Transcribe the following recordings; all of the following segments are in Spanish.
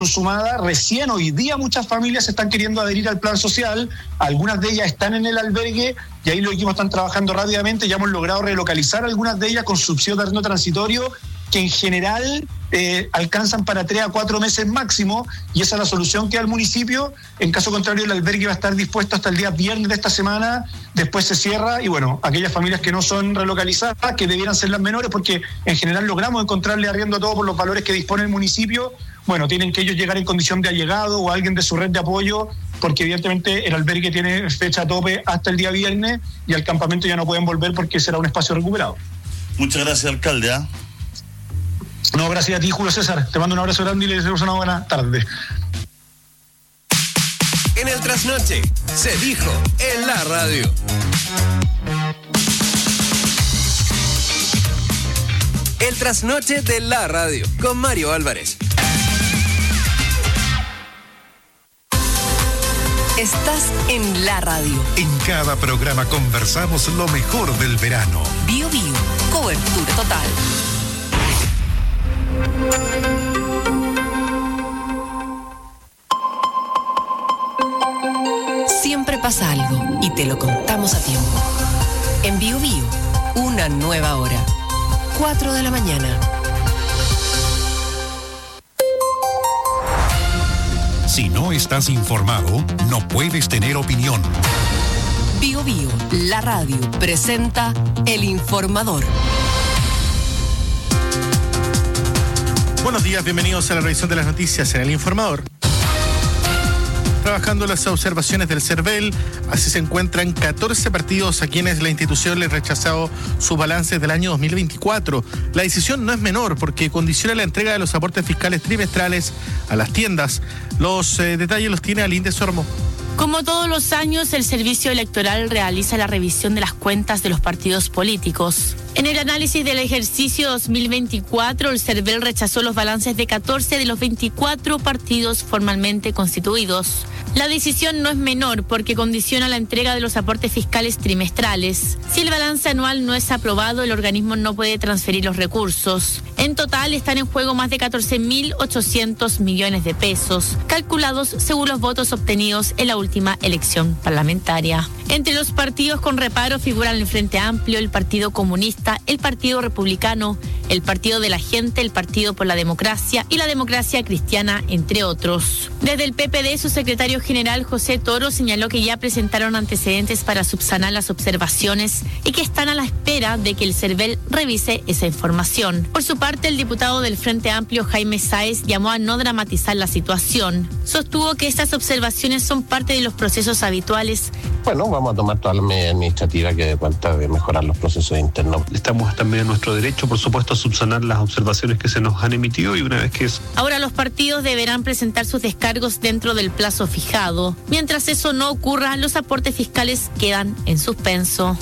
consumada. Recién hoy día muchas familias están queriendo adherir al plan social, algunas de ellas están en el albergue y ahí los equipos están trabajando rápidamente, ya hemos logrado relocalizar algunas de ellas con subsidio de arriendo transitorio que en general alcanzan para 3 a 4 meses máximo, y esa es la solución que da el municipio. En caso contrario, el albergue va a estar dispuesto hasta el día viernes de esta semana, después se cierra, y bueno, aquellas familias que no son relocalizadas, que debieran ser las menores, porque en general logramos encontrarle arriendo a todo por los valores que dispone el municipio, bueno, tienen que ellos llegar en condición de allegado o alguien de su red de apoyo, porque evidentemente el albergue tiene fecha tope hasta el día viernes y al campamento ya no pueden volver porque será un espacio recuperado. Muchas gracias, alcalde. No, gracias a ti, Julio César. Te mando un abrazo grande y les deseo una buena tarde. En el trasnoche se dijo en la radio. El trasnoche de la radio con Mario Álvarez. Estás en la radio. En cada programa conversamos lo mejor del verano. Bio Bio, cobertura total. Siempre pasa algo y te lo contamos a tiempo. En Bio Bio, una nueva hora. 4 de la mañana. Si no estás informado, no puedes tener opinión. Bio Bio, la radio, presenta El Informador. Buenos días, bienvenidos a la revisión de las noticias en El Informador. Trabajando las observaciones del CERVEL, así se encuentran 14 partidos a quienes la institución les rechazado sus balances del año 2024. La decisión no es menor porque condiciona la entrega de los aportes fiscales trimestrales a las tiendas. Los detalles los tiene Alinde Sormo. Como todos los años, el Servicio Electoral realiza la revisión de las cuentas de los partidos políticos. En el análisis del ejercicio 2024, el CERVEL rechazó los balances de 14 de los 24 partidos formalmente constituidos. La decisión no es menor porque condiciona la entrega de los aportes fiscales trimestrales. Si el balance anual no es aprobado, el organismo no puede transferir los recursos. En total están en juego más de 14.800 millones de pesos, calculados según los votos obtenidos en la última elección parlamentaria. Entre los partidos con reparo figuran el Frente Amplio, el Partido Comunista, el Partido Republicano, el Partido de la Gente, el Partido por la Democracia y la Democracia Cristiana, entre otros. Desde el PPD, su secretario general José Toro señaló que ya presentaron antecedentes para subsanar las observaciones y que están a la espera de que el CERVEL revise esa información. Por su parte, el diputado del Frente Amplio, Jaime Sáez, llamó a no dramatizar la situación. Sostuvo que estas observaciones son parte de los procesos habituales. Bueno, vamos a tomar todas las medidas administrativas que dé cuenta de mejorar los procesos internos. Estamos también en nuestro derecho, por supuesto, a subsanar las observaciones que se nos han emitido y una vez que eso... Ahora los partidos deberán presentar sus descargos dentro del plazo fijado. Mientras eso no ocurra, los aportes fiscales quedan en suspenso.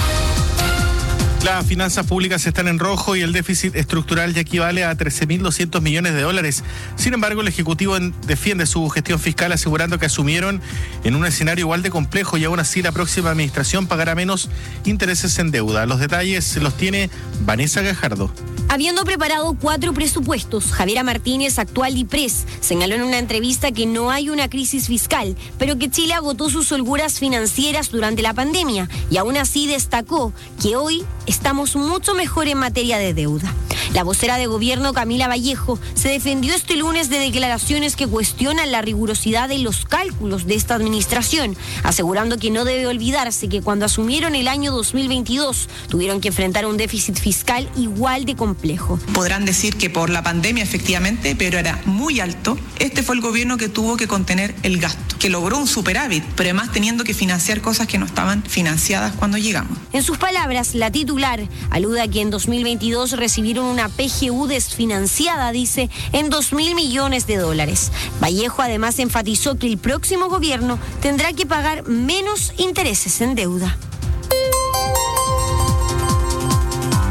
Las finanzas públicas están en rojo y el déficit estructural ya equivale a 13.200 millones de dólares. Sin embargo, el Ejecutivo defiende su gestión fiscal asegurando que asumieron en un escenario igual de complejo y aún así la próxima administración pagará menos intereses en deuda. Los detalles los tiene Vanessa Gajardo. Habiendo preparado 4 presupuestos, Javiera Martínez, actual DIPRES, señaló en una entrevista que no hay una crisis fiscal, pero que Chile agotó sus holguras financieras durante la pandemia y aún así destacó que hoy estamos mucho mejor en materia de deuda. La vocera de gobierno, Camila Vallejo, se defendió este lunes de declaraciones que cuestionan la rigurosidad de los cálculos de esta administración, asegurando que no debe olvidarse que cuando asumieron el año 2022 tuvieron que enfrentar un déficit fiscal igual de complejo. Podrán decir que por la pandemia efectivamente, pero era muy alto. Este fue el gobierno que tuvo que contener el gasto, que logró un superávit, pero además teniendo que financiar cosas que no estaban financiadas cuando llegamos. En sus palabras, la titular alude a que en 2022 recibieron una PGU desfinanciada, dice, en 2.000 millones de dólares. Vallejo además enfatizó que el próximo gobierno tendrá que pagar menos intereses en deuda.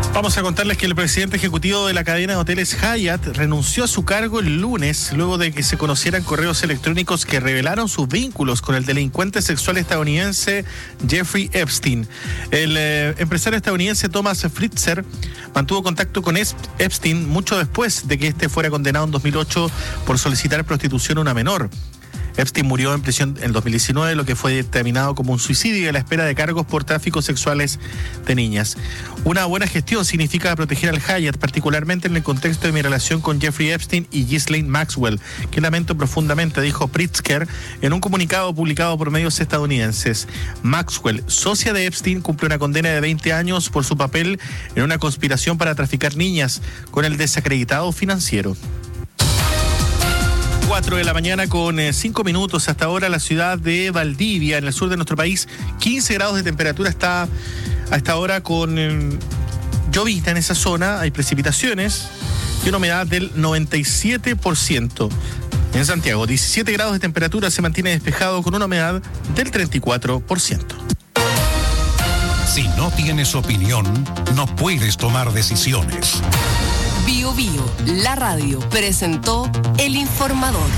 Vamos a contarles que el presidente ejecutivo de la cadena de hoteles Hyatt renunció a su cargo el lunes luego de que se conocieran correos electrónicos que revelaron sus vínculos con el delincuente sexual estadounidense Jeffrey Epstein. El empresario estadounidense Thomas Fritzer mantuvo contacto con Epstein mucho después de que este fuera condenado en 2008 por solicitar prostitución a una menor. Epstein murió en prisión en 2019, lo que fue determinado como un suicidio y a la espera de cargos por tráfico sexuales de niñas. Una buena gestión significa proteger al Hyatt, particularmente en el contexto de mi relación con Jeffrey Epstein y Ghislaine Maxwell, que lamento profundamente, dijo Pritzker en un comunicado publicado por medios estadounidenses. Maxwell, socia de Epstein, cumple una condena de 20 años por su papel en una conspiración para traficar niñas con el desacreditado financiero. 4 de la mañana con 5 minutos. Hasta ahora la ciudad de Valdivia, en el sur de nuestro país, 15 grados de temperatura está a esta hora con llovizna en esa zona, hay precipitaciones y una humedad del 97%. En Santiago, 17 grados de temperatura, se mantiene despejado con una humedad del 34%. Si no tienes opinión, no puedes tomar decisiones. Bio Bio, la radio, presentó El Informador.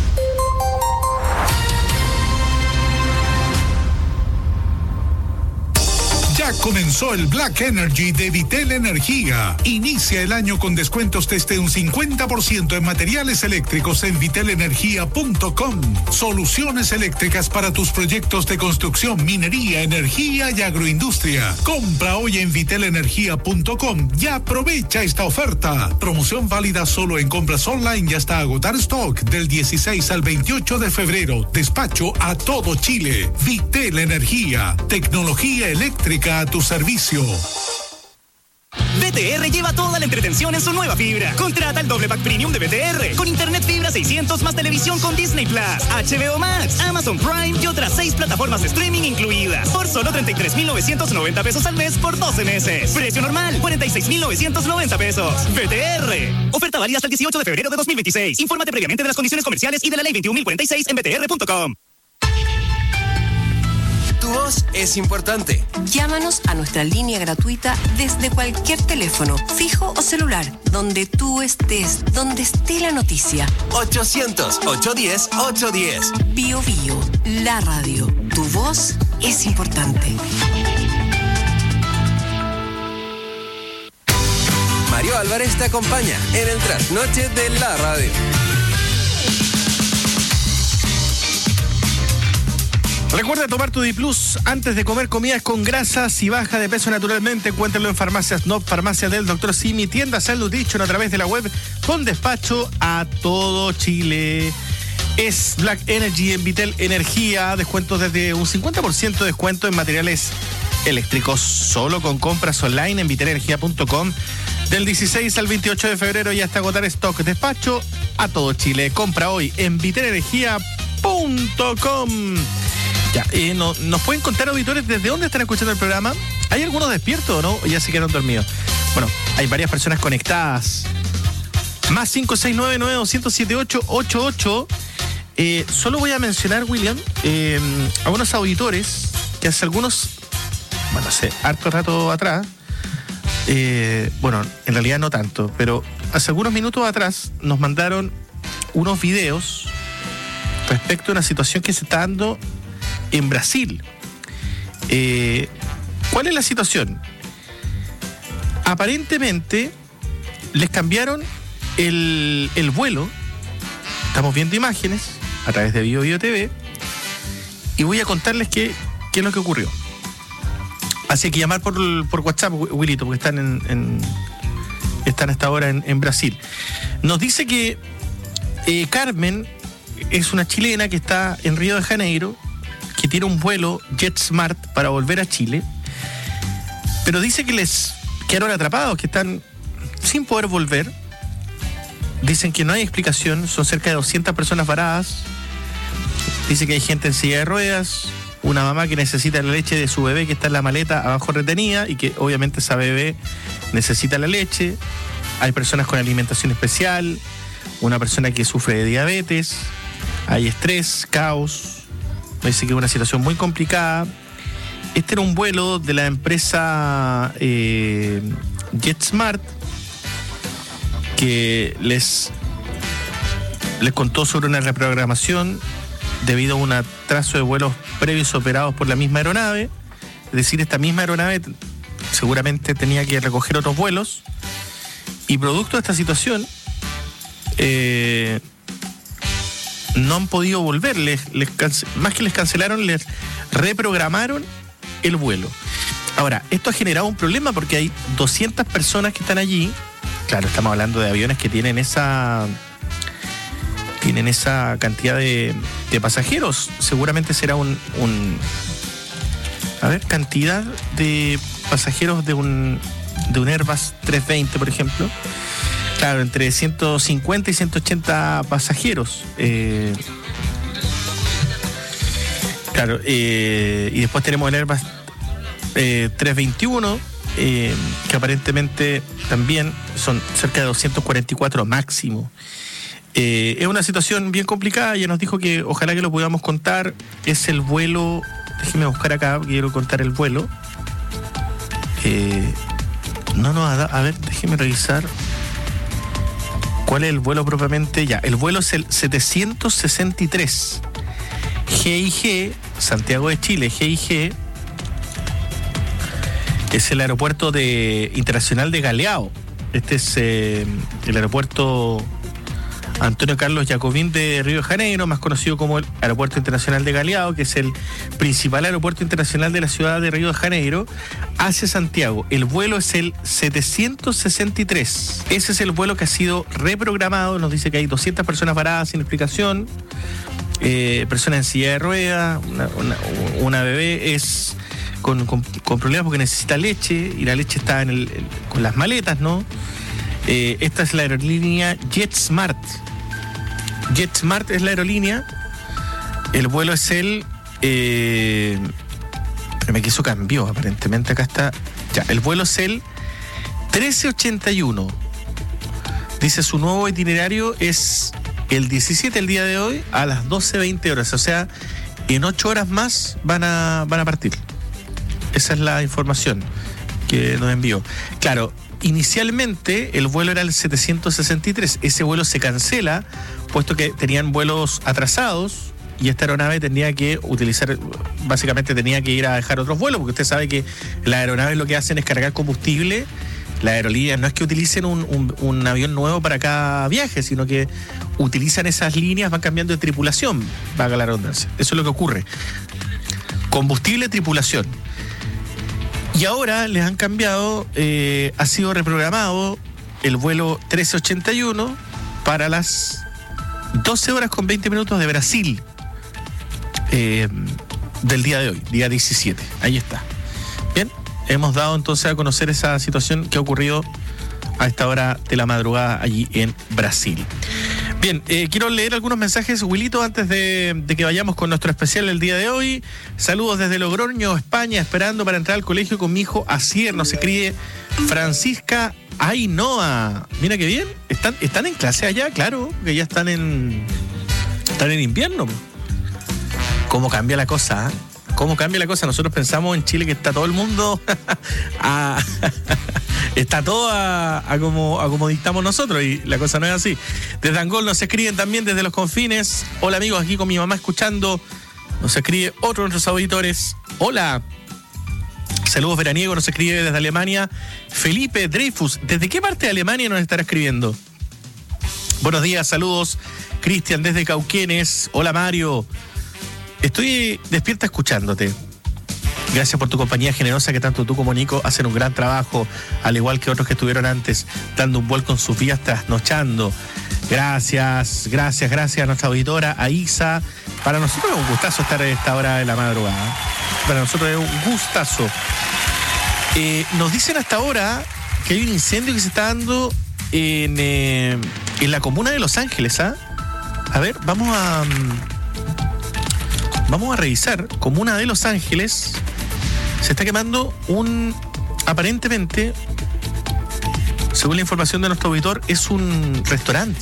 Ya comenzó el Black Energy de Vitel Energía. Inicia el año con descuentos desde un 50% en materiales eléctricos en vitelenergia.com. Soluciones eléctricas para tus proyectos de construcción, minería, energía y agroindustria. Compra hoy en vitelenergia.com y aprovecha esta oferta. Promoción válida solo en compras online y hasta agotar stock del 16 al 28 de febrero. Despacho a todo Chile. Vitel Energía. Tecnología eléctrica a tu servicio. BTR lleva toda la entretención en su nueva fibra. Contrata el doble pack premium de BTR con internet fibra 600 más televisión con Disney Plus, HBO Max, Amazon Prime y otras 6 plataformas de streaming incluidas por solo 33,990 pesos al mes por 12 meses. Precio normal 46,990 pesos. BTR. Oferta válida hasta el 18 de febrero de 2026. Infórmate previamente de las condiciones comerciales y de la ley 21.046 en btr.com. Tu voz es importante. Llámanos a nuestra línea gratuita desde cualquier teléfono, fijo o celular, donde tú estés, donde esté la noticia. 800-810-810. Bio Bio, la radio. Tu voz es importante. Mario Álvarez te acompaña en el trasnoche de la radio. Recuerda tomar tu Diplus antes de comer comidas con grasas y baja de peso naturalmente. Encuéntralo en Farmacias Nop, Farmacia del Dr. Simi, tienda Salud Dicho a través de la web con despacho a todo Chile. Es Black Energy en Vitel Energía, descuentos desde un 50% de descuento en materiales eléctricos, solo con compras online en vitelenergia.com del 16 al 28 de febrero y hasta agotar stock. Despacho a todo Chile. Compra hoy en vitelenergia.com. Ya, ¿nos pueden contar, auditores, desde dónde están escuchando el programa? ¿Hay algunos despiertos o no? ¿O ya se quedaron dormidos? Bueno, hay varias personas conectadas. Más 569-207-888. Solo voy a mencionar, William, a unos auditores que hace harto rato atrás, bueno, en realidad no tanto, pero hace algunos minutos atrás nos mandaron unos videos respecto a una situación que se está dando en Brasil. ¿Cuál es la situación? Aparentemente les cambiaron el vuelo. Estamos viendo imágenes a través de Bio Bio TV y voy a contarles qué es lo que ocurrió. Así que llamar por WhatsApp, Wilito, porque están hasta ahora en Brasil. Nos dice que Carmen es una chilena que está en Río de Janeiro, que tiene un vuelo JetSmart para volver a Chile, pero dice que les quedaron atrapados, que están sin poder volver. Dicen que no hay explicación, son cerca de 200 personas varadas. Dice que hay gente en silla de ruedas, una mamá que necesita la leche de su bebé que está en la maleta abajo retenida y que obviamente esa bebé necesita la leche. Hay personas con alimentación especial, una persona que sufre de diabetes, hay estrés, caos. Dice que es una situación muy complicada. Este era un vuelo de la empresa JetSmart, que les contó sobre una reprogramación debido a un atraso de vuelos previos operados por la misma aeronave. Es decir, esta misma aeronave seguramente tenía que recoger otros vuelos, y producto de esta situación no han podido volver. Más que les cancelaron, les reprogramaron el vuelo. Ahora, esto ha generado un problema porque hay 200 personas que están allí. Claro, estamos hablando de aviones que tienen esa cantidad de pasajeros. Seguramente será cantidad de pasajeros de un Airbus 320, por ejemplo. Claro, entre 150 y 180 pasajeros. Y después tenemos el Airbus 321, que aparentemente también son cerca de 244 máximo. Es una situación bien complicada. Ya nos dijo que ojalá que lo podamos contar. Es el vuelo, déjeme buscar acá, quiero contar el vuelo. A ver, déjeme revisar cuál es el vuelo propiamente. Ya, el vuelo es el 763 GIG, Santiago de Chile. GIG es el aeropuerto internacional de Galeão. Este es el aeropuerto Antonio Carlos Jacobín de Río de Janeiro, más conocido como el Aeropuerto Internacional de Galeão, que es el principal aeropuerto internacional de la ciudad de Río de Janeiro, hacia Santiago. El vuelo es el 763. Ese es el vuelo que ha sido reprogramado. Nos dice que hay 200 personas varadas sin explicación, personas en silla de ruedas, una bebé es con problemas porque necesita leche, y la leche está con las maletas, ¿no? Esta es la aerolínea JetSmart. JetSmart es la aerolínea. El vuelo es pero que eso cambió, aparentemente acá está. Ya, el vuelo es el 1381. Dice su nuevo itinerario es el 17, el día de hoy, a las 12:20 horas. O sea, en 8 horas más van a partir. Esa es la información que nos envió. Claro, inicialmente el vuelo era el 763. Ese vuelo se cancela, puesto que tenían vuelos atrasados y esta aeronave tenía que ir a dejar otros vuelos, porque usted sabe que las aeronaves lo que hacen es cargar combustible. Las aerolíneas no es que utilicen un avión nuevo para cada viaje, sino que utilizan esas líneas, van cambiando de tripulación, valga la redundancia. Eso es lo que ocurre. Combustible, tripulación. Y ahora les han cambiado, ha sido reprogramado el vuelo 1381 para las 12 horas con 20 minutos de Brasil, del día de hoy, día 17. Ahí está. Bien, hemos dado entonces a conocer esa situación que ha ocurrido a esta hora de la madrugada allí en Brasil. Bien, quiero leer algunos mensajes, Wilito, antes de que vayamos con nuestro especial el día de hoy. Saludos desde Logroño, España, esperando para entrar al colegio con mi hijo Asier. Nos escribe Francisca Ainhoa. Mira qué bien, están en clase allá, claro, que ya están en invierno. ¿Cómo cambia la cosa? ¿Cómo cambia la cosa? Nosotros pensamos en Chile que está todo el mundo está todo a como dictamos nosotros, y la cosa no es así. Desde Angol nos escriben también desde los confines. Hola amigos, aquí con mi mamá escuchando. Nos escribe otro de nuestros auditores. Hola. Saludos veraniegos, nos escribe desde Alemania Felipe Dreyfus. ¿Desde qué parte de Alemania nos estará escribiendo? Buenos días, saludos. Cristian desde Cauquenes. Hola Mario. Estoy despierta escuchándote. Gracias por tu compañía generosa, que tanto tú como Nico hacen un gran trabajo, al igual que otros que estuvieron antes, dando un vuelco en sus vidas, trasnochando. Gracias a nuestra auditora, a Isa. Para nosotros es un gustazo estar a esta hora de la madrugada. Para nosotros es un gustazo. Nos dicen hasta ahora que hay un incendio que se está dando en la comuna de Los Ángeles. A ver, vamos a revisar. Comuna de Los Ángeles. Se está quemando aparentemente, según la información de nuestro auditor, es un restaurante.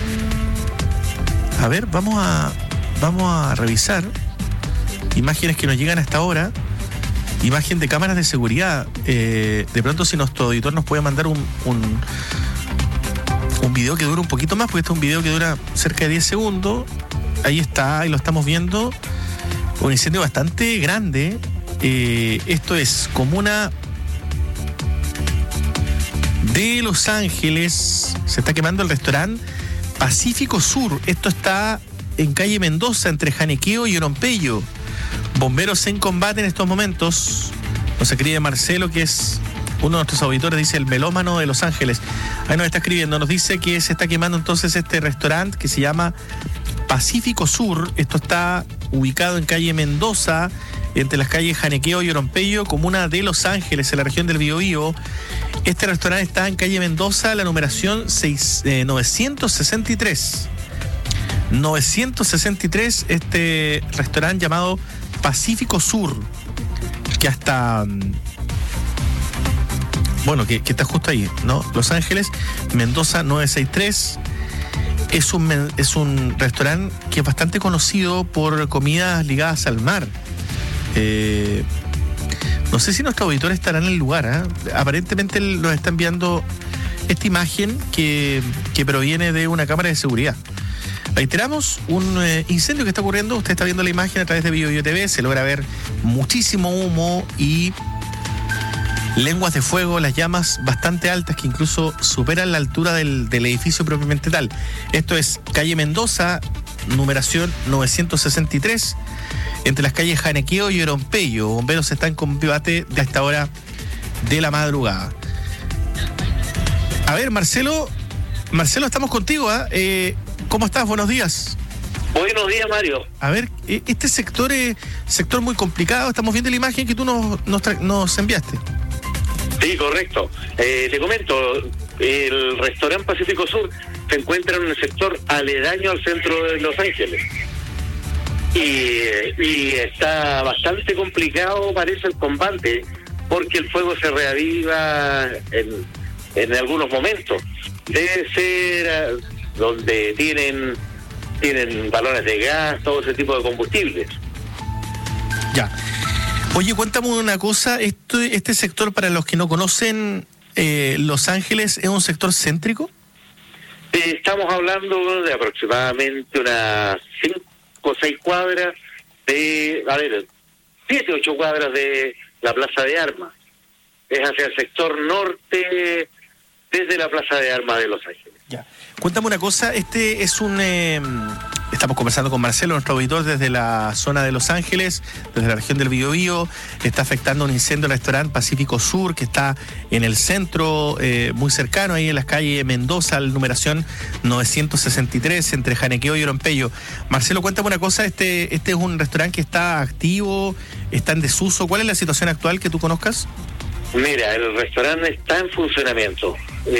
A ver, vamos a revisar imágenes que nos llegan hasta ahora. imagen de cámaras de seguridad. De pronto, si nuestro auditor nos puede mandar un video que dura un poquito más, porque este es un video que dura cerca de 10 segundos. Ahí está, ahí lo estamos viendo. Un incendio bastante grande. Esto es comuna de Los Ángeles. Se está quemando el restaurante Pacífico Sur. Esto está en calle Mendoza, entre Janequeo y Orompeyo. Bomberos en combate en estos momentos. Nos escribe Marcelo, que es uno de nuestros auditores, dice el melómano de Los Ángeles. Ahí nos está escribiendo, nos dice que se está quemando entonces este restaurante que se llama Pacífico Sur. Esto está ubicado en calle Mendoza, entre las calles Janequeo y Orompeyo, comuna de Los Ángeles, en la región del Biobío. Este restaurante está en calle Mendoza, la numeración 963. 963, este restaurante llamado Pacífico Sur, que hasta... Bueno, que está justo ahí, ¿no? Los Ángeles, Mendoza 963. Es un restaurante que es bastante conocido por comidas ligadas al mar. No sé si nuestros auditores estarán en el lugar, ¿eh? Aparentemente nos está enviando esta imagen que proviene de una cámara de seguridad. Reiteramos, un incendio que está ocurriendo. Usted está viendo la imagen a través de BioBio TV. Se logra ver muchísimo humo y lenguas de fuego, las llamas bastante altas que incluso superan la altura del edificio propiamente tal. Esto es calle Mendoza, numeración 963, entre las calles Janequeo y Orompeyo. Bomberos están en combate de esta hora de la madrugada. A ver, Marcelo, estamos contigo, ¿eh? ¿Cómo estás? Buenos días. Buenos días, Mario. A ver, este sector es sector muy complicado. Estamos viendo la imagen que tú nos enviaste. Sí, correcto. Te comento, el restaurante Pacífico Sur se encuentra en un sector aledaño al centro de Los Ángeles. Y está bastante complicado, parece, el combate, porque el fuego se reaviva en algunos momentos. Debe ser donde tienen balones de gas, todo ese tipo de combustibles. Ya. Oye, cuéntame una cosa, este sector, para los que no conocen, Los Ángeles, ¿es un sector céntrico? Estamos hablando de aproximadamente unas 5 o 6 cuadras 7 o 8 cuadras de la Plaza de Armas. Es hacia el sector norte, desde la Plaza de Armas de Los Ángeles. Ya. Cuéntame una cosa, este es estamos conversando con Marcelo, nuestro auditor, desde la zona de Los Ángeles, desde la región del Biobío. Está afectando un incendio al restaurante Pacífico Sur, que está en el centro, muy cercano, ahí en las calles Mendoza, la numeración 963, entre Janequeo y Orompeyo. Marcelo, cuéntame una cosa, este es un restaurante que está activo, está en desuso. ¿Cuál es la situación actual que tú conozcas? Mira, el restaurante está en funcionamiento.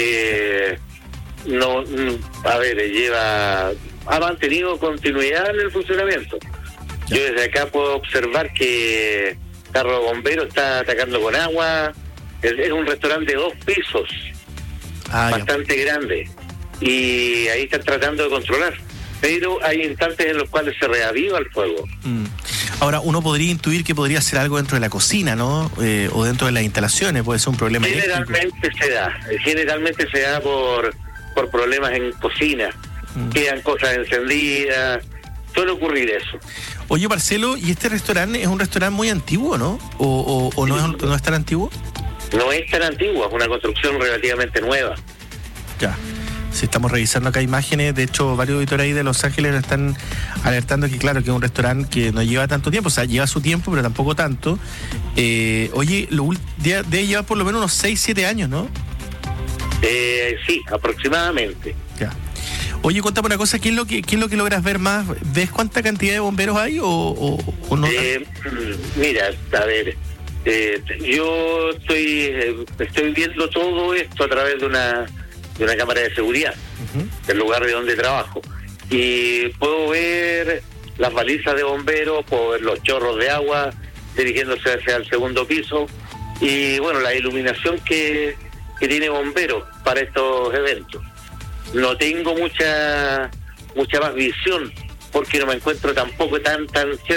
Ha mantenido continuidad en el funcionamiento. Ya. Yo desde acá puedo observar que el carro de bomberos está atacando con agua. Es un restaurante de 2 pisos, bastante grande, y ahí están tratando de controlar, pero hay instantes en los cuales se reaviva el fuego. Ahora, uno podría intuir que podría ser algo dentro de la cocina, ¿no? O dentro de las instalaciones, puede ser un problema Generalmente se da por problemas en cocina. Quedan cosas encendidas, suele ocurrir eso. Oye, Marcelo, ¿y este restaurante es un restaurante muy antiguo, no? ¿O no es tan antiguo? No es tan antiguo, es una construcción relativamente nueva. Ya. Si estamos revisando acá imágenes, de hecho varios auditores ahí de Los Ángeles nos están alertando que claro, que es un restaurante que no lleva tanto tiempo, o sea, lleva su tiempo, pero tampoco tanto. Oye, debe llevar por lo menos unos 6-7 años, ¿no? Sí, aproximadamente. Ya. Oye, cuéntame una cosa, ¿qué es lo que logras ver más? ¿Ves cuánta cantidad de bomberos hay o no? Mira, a ver, yo estoy viendo todo esto a través de una cámara de seguridad, del lugar de donde trabajo, y puedo ver las balizas de bomberos, puedo ver los chorros de agua dirigiéndose hacia el segundo piso, y bueno, la iluminación que tiene bomberos para estos eventos. No tengo mucha más visión porque no me encuentro tampoco tan cerca.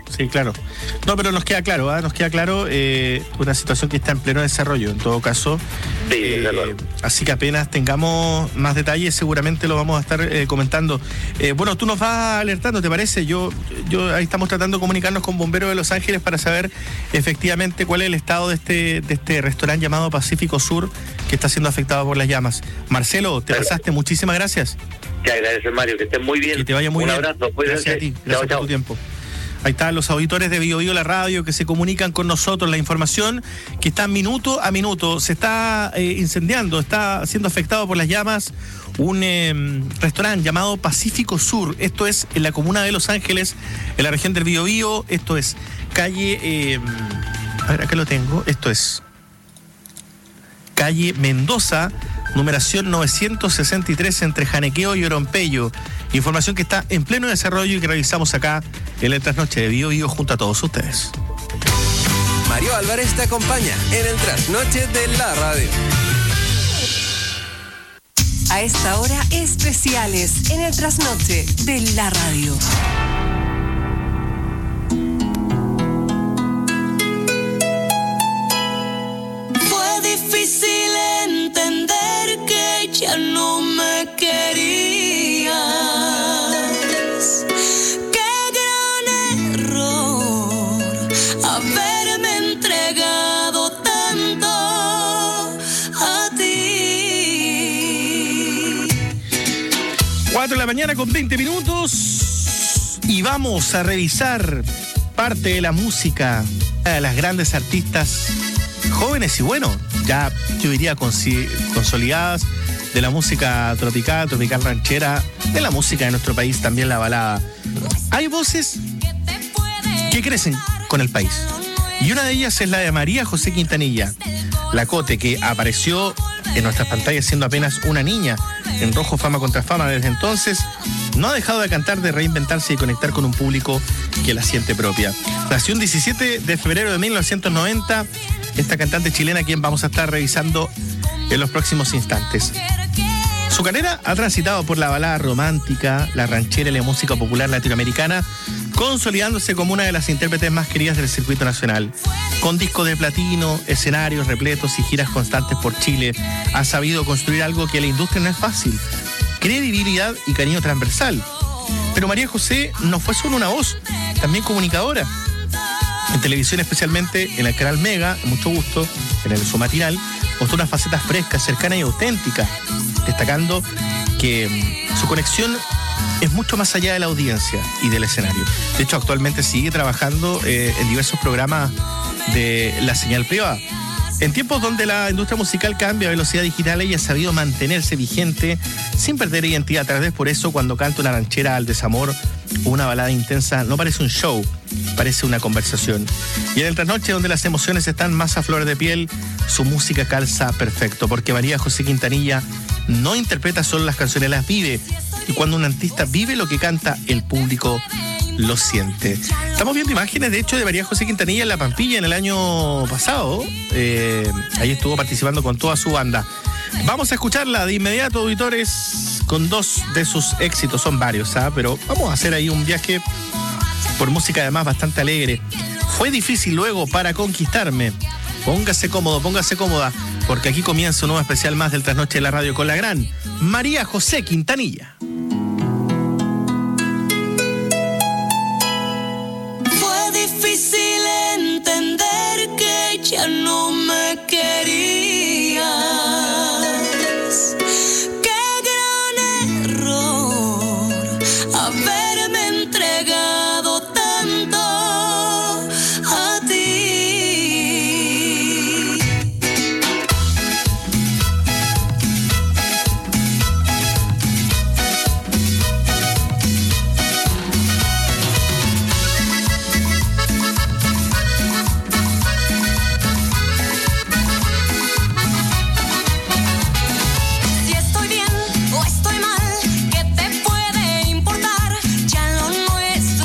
Sí, claro. No, pero nos queda claro, una situación que está en pleno desarrollo, en todo caso. Sí, claro. Así que apenas tengamos más detalles, seguramente lo vamos a estar comentando. Bueno, tú nos vas alertando, ¿te parece? Yo ahí estamos tratando de comunicarnos con Bomberos de Los Ángeles para saber efectivamente cuál es el estado de este restaurante llamado Pacífico Sur que está siendo afectado por las llamas. Marcelo, te pasaste, muchísimas gracias. Te agradezco, Mario, que estés muy bien. Que te vaya muy bien. Un abrazo. Gracias a ti, gracias por tu tiempo. Ahí están los auditores de Bio Bio, la radio, que se comunican con nosotros. La información que está minuto a minuto. Se está incendiando, está siendo afectado por las llamas un restaurante llamado Pacífico Sur. Esto es en la comuna de Los Ángeles, en la región del Bio Bio. Esto es calle... a ver, acá lo tengo. Esto es calle Mendoza, numeración 963, entre Janequeo y Orompeyo. Información que está en pleno desarrollo y que realizamos acá en el Trasnoche de Bio Bio junto a todos ustedes. Mario Álvarez te acompaña en el Trasnoche de la radio. A esta hora, especiales en el Trasnoche de la radio. Fue difícil entender que ya no me querías. Qué gran error haberme entregado tanto a ti. 4 de la mañana con 20 minutos y vamos a revisar parte de la música de las grandes artistas jóvenes y bueno, ya yo diría consolidadas de la música tropical ranchera, de la música de nuestro país, también la balada. Hay voces que crecen con el país y una de ellas es la de María José Quintanilla, la Cote, que apareció en nuestras pantallas siendo apenas una niña en Rojo Fama contra Fama. Desde entonces no ha dejado de cantar, de reinventarse y conectar con un público que la siente propia. Nació un 17 de febrero de 1990 esta cantante chilena, quien vamos a estar revisando en los próximos instantes. Su carrera ha transitado por la balada romántica, la ranchera y la música popular latinoamericana, consolidándose como una de las intérpretes más queridas del circuito nacional. Con discos de platino, escenarios repletos y giras constantes por Chile, ha sabido construir algo que a la industria no es fácil: credibilidad y cariño transversal. Pero María José no fue solo una voz, también comunicadora. En televisión, especialmente en el canal Mega, mucho gusto, en su matinal, mostró unas facetas frescas, cercanas y auténticas, destacando que su conexión es mucho más allá de la audiencia y del escenario. De hecho, actualmente sigue trabajando en diversos programas de la señal privada. En tiempos donde la industria musical cambia a velocidad digital, ella ha sabido mantenerse vigente sin perder identidad. Tal vez por eso, cuando canta una ranchera al desamor o una balada intensa, no parece un show, parece una conversación. Y en el Trasnoche, donde las emociones están más a flor de piel, su música calza perfecto, porque María José Quintanilla no interpreta solo las canciones, las vive. Y cuando un artista vive lo que canta, el público lo siente. Estamos viendo imágenes, de hecho, de María José Quintanilla en La Pampilla en el año pasado. Ahí estuvo participando con toda su banda. Vamos a escucharla de inmediato, auditores, con dos de sus éxitos. Son varios, pero vamos a hacer ahí un viaje por música además bastante alegre. Fue difícil luego para conquistarme. Póngase cómodo, póngase cómoda, porque aquí comienza un nuevo especial más del Trasnoche de la Radio con la gran María José Quintanilla. Fue difícil entender que ya no me querías. Qué gran error haberme entregado tanto a ti. Si estoy bien o estoy mal, ¿qué te puede importar? Ya lo nuestro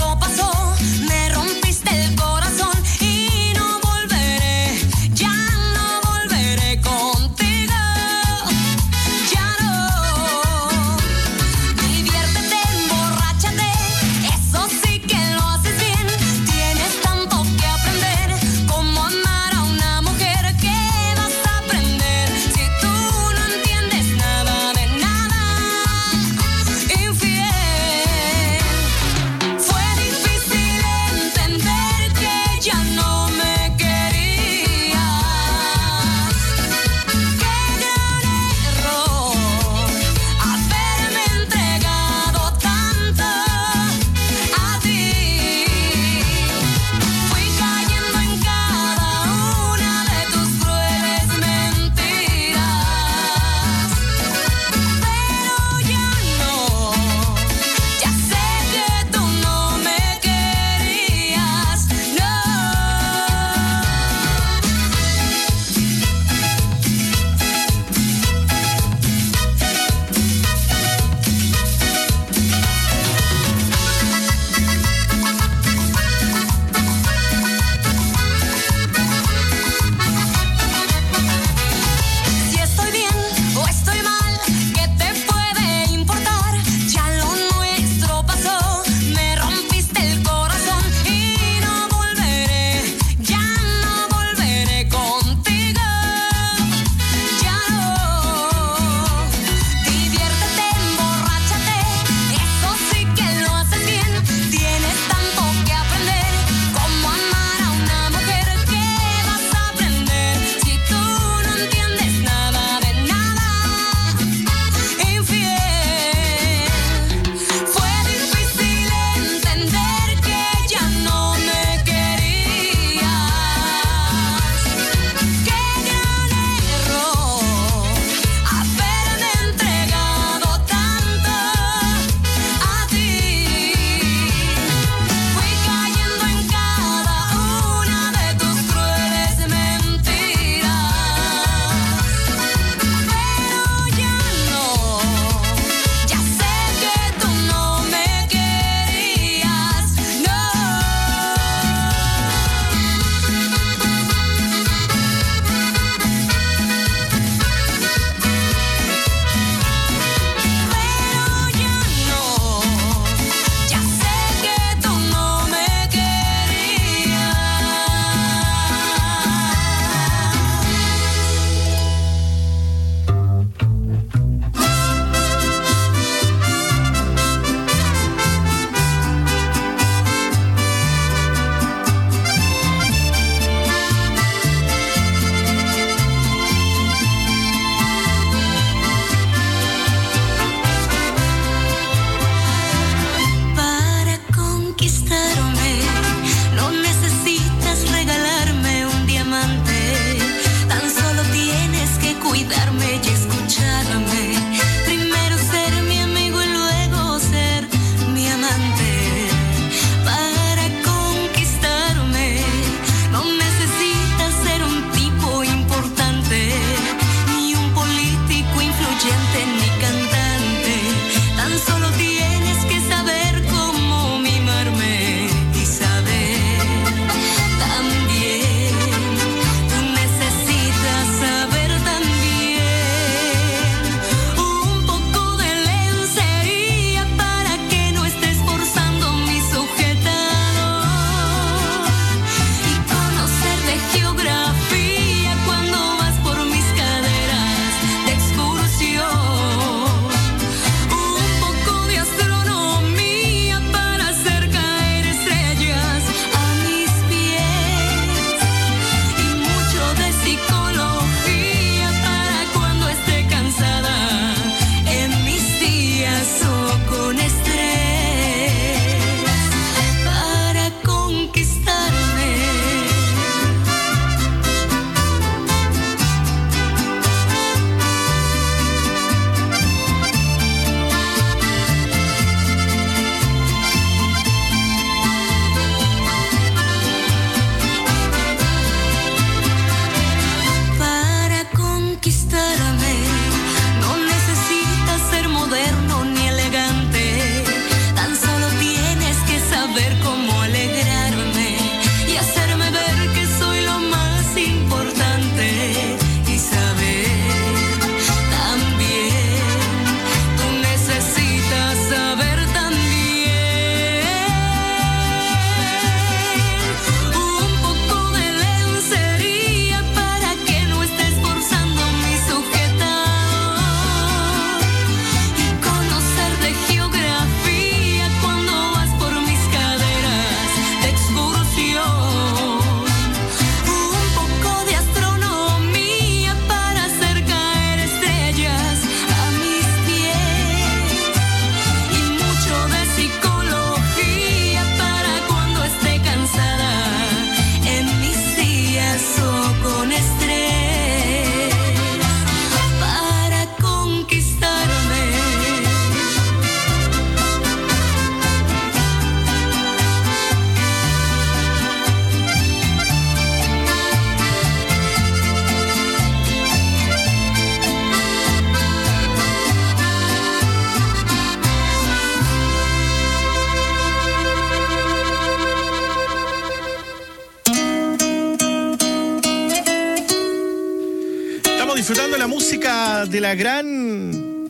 música de la gran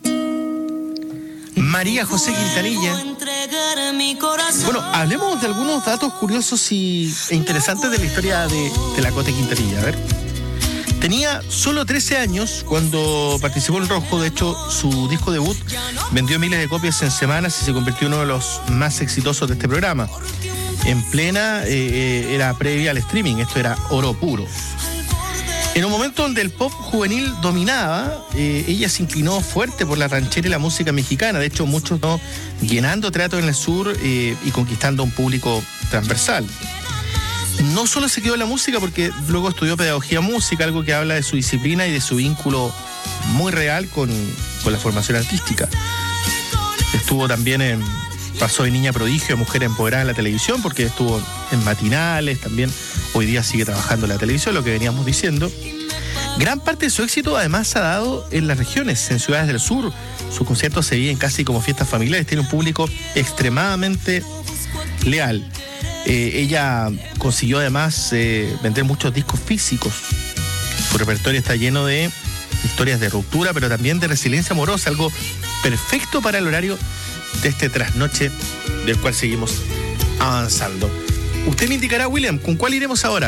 María José Quintanilla. Bueno, hablemos de algunos datos curiosos e interesantes de la historia de la Cote Quintanilla. A ver. Tenía solo 13 años cuando participó en Rojo. De hecho, su disco debut vendió miles de copias en semanas y se convirtió en uno de los más exitosos de este programa. En plena, era previa al streaming, esto era oro puro. En un momento donde el pop juvenil dominaba, ella se inclinó fuerte por la ranchera y la música mexicana. De hecho, muchos no llenando teatros en el sur y conquistando un público transversal. No solo se quedó en la música, porque luego estudió pedagogía música, algo que habla de su disciplina y de su vínculo muy real con la formación artística. Estuvo también pasó de niña prodigio a mujer empoderada en la televisión, porque estuvo en matinales también. Hoy día sigue trabajando en la televisión, lo que veníamos diciendo. Gran parte de su éxito además se ha dado en las regiones, en ciudades del sur. Sus conciertos se viven casi como fiestas familiares, tiene un público extremadamente leal. Ella consiguió además vender muchos discos físicos. Su repertorio está lleno de historias de ruptura, pero también de resiliencia amorosa, algo perfecto para el horario de este trasnoche del cual seguimos avanzando. Usted me indicará, William, ¿con cuál iremos ahora?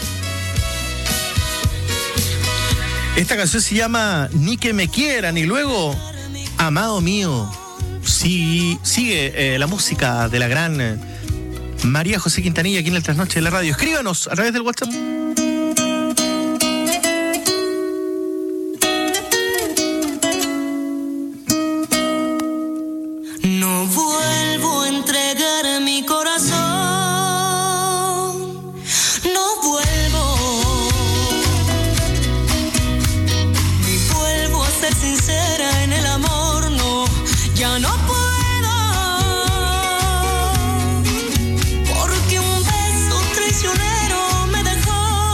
Esta canción se llama Ni que me quieran, y luego Amado mío. Sí, sigue la música de la gran María José Quintanilla aquí en el Trasnoche de la Radio. Escríbanos a través del WhatsApp. No vuelvo a entregar mi corazón. No vuelvo. Ni vuelvo a ser sincera en el amor. No, ya no puedo. Porque un beso traicionero me dejó.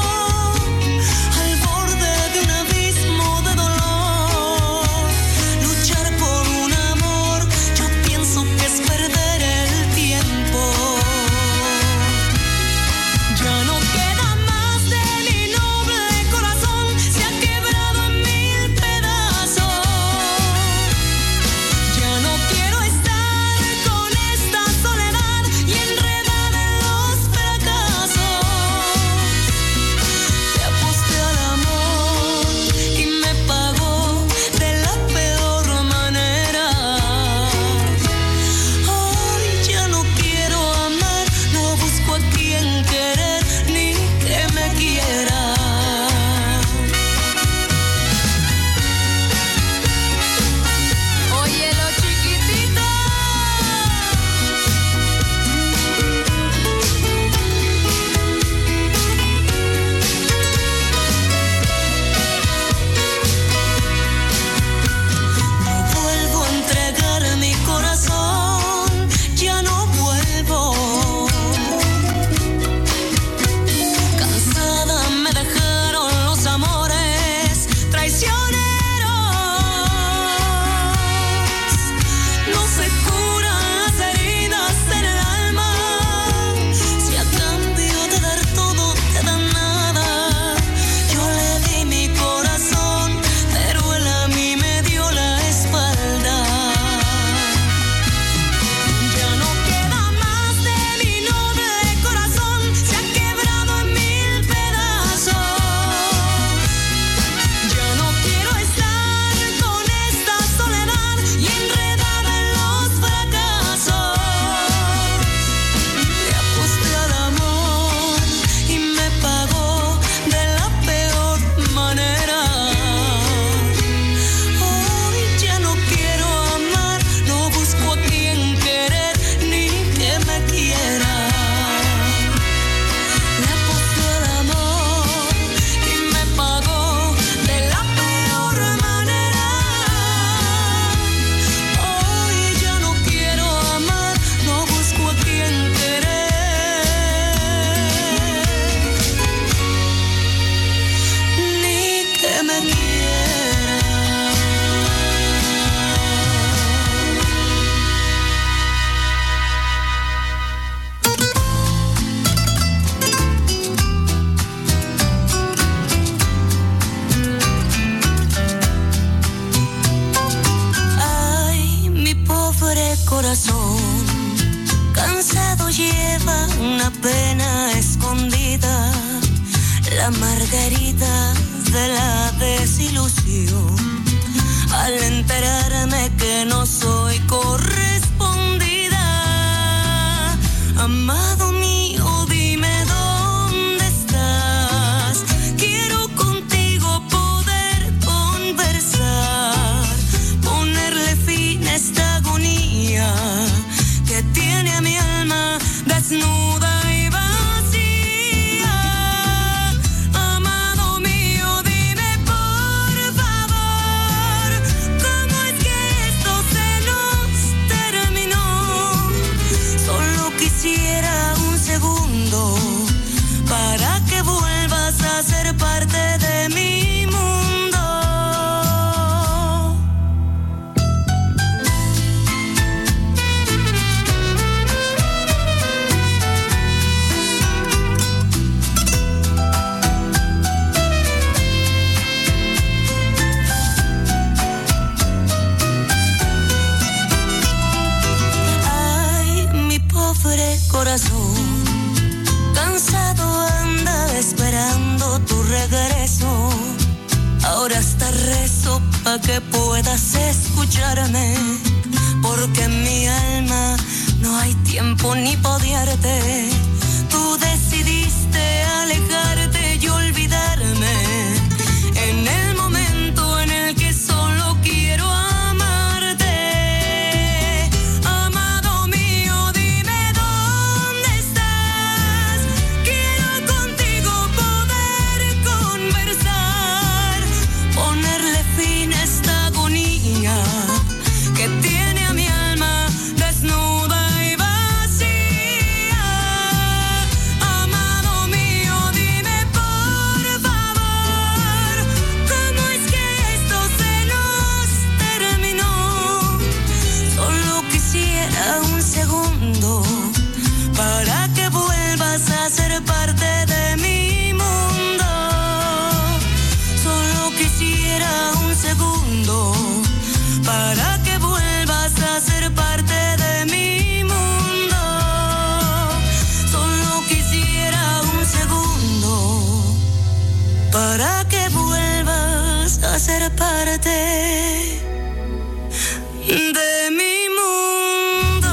una pena escondida, la margarita de la desilusión. Al enterarme que no soy correspondida, amado mío, dime dónde estás. Quiero contigo poder conversar, ponerle fin a esta agonía que tiene a mi alma desnuda y vacía. Amado mío, dime por favor, ¿cómo es que esto se nos terminó? Solo quisiera un segundo para que vuelvas a ser parte de mi mundo. Corazón, cansado anda esperando tu regreso. Ahora hasta rezo pa' que puedas escucharme, porque en mi alma no hay tiempo ni odiarte. Tú decidiste alejarte y olvidarme en el momento en el que solo quiero amarte. Amado mío, dime dónde estás. Quiero contigo poder conversar, ponerle fin a esta agonía que tiene a mi alma desnuda y vacía. Amado mío, dime por favor, ¿cómo es que esto se nos terminó? Solo quisiera un segundo para que vuelvas a ser parte de mi mundo. Solo quisiera un segundo para que vuelvas a ser parte de mi mundo. Solo quisiera un segundo para que vuelvas a ser parte de mi mundo.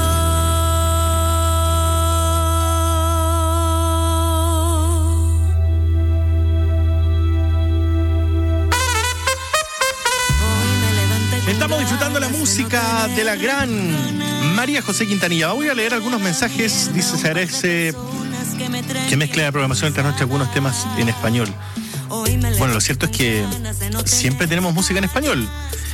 Estamos disfrutando la música de la gran María José Quintanilla. Voy a leer algunos mensajes. Dice, se agradece que mezcle la programación entre noche algunos temas en español. Bueno, lo cierto es que siempre tenemos música en español.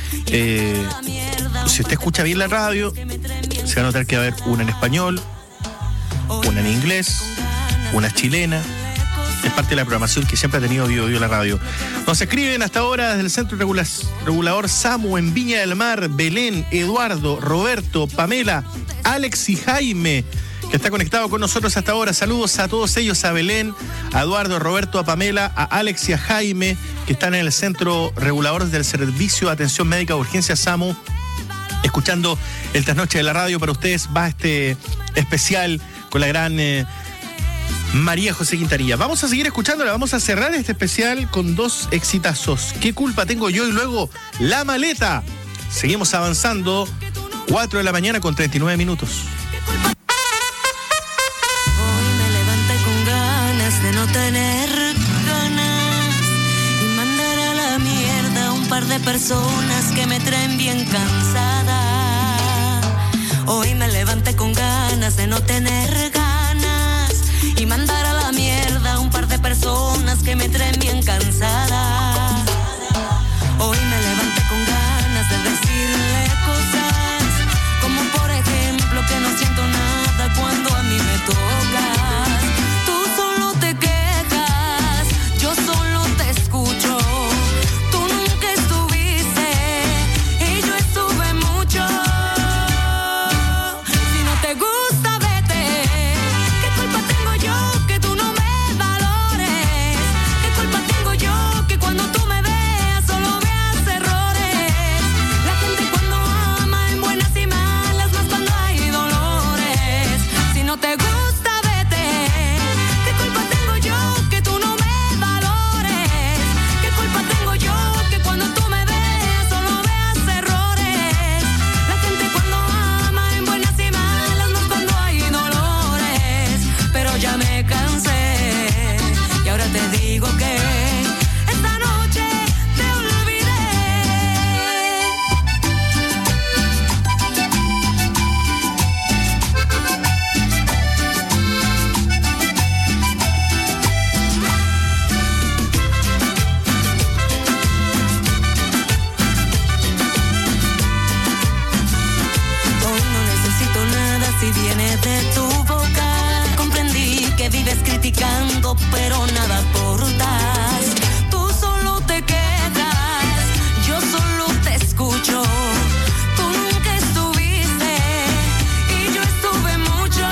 Si usted escucha bien la radio, se va a notar que va a haber una en español, una en inglés, una chilena. Es parte de la programación que siempre ha tenido Bio la radio. Nos escriben hasta ahora desde el Centro Regulador SAMU en Viña del Mar, Belén, Eduardo, Roberto, Pamela, Alex y Jaime, que está conectado con nosotros hasta ahora. Saludos a todos ellos, a Belén, a Eduardo, a Roberto, a Pamela, a Alex y a Jaime, que están en el Centro Regulador del Servicio de Atención Médica de Urgencia SAMU, escuchando el Trasnoche de la Radio. Para ustedes va este especial con la gran María José Quintanilla. Vamos a seguir escuchándola, vamos a cerrar este especial con dos exitazos. ¿Qué culpa tengo yo? Y luego La Maleta. Seguimos avanzando, 4 de la mañana con 39 minutos. Hoy me levanté con ganas de no tener ganas y mandar a la mierda un par de personas que me traen bien cansada. Hoy me levanté con ganas de no tener ganas y mandar a la mierda un par de personas que me traen bien cansada. Hoy me levanté con ganas de decirle cosas como por ejemplo que no siento nada cuando a mí me tocas. Tú solo te quejas, yo solo te escucho. Tú nunca estuviste y yo estuve mucho. Si no te gusta, vete. cansé y ahora te digo que esta noche te olvidé. Hoy no necesito nada si viene de tu boca. Comprendí que vives criticando, pero nada aportas. Tú solo te quedas, yo solo te escucho. Tú nunca estuviste y yo estuve mucho.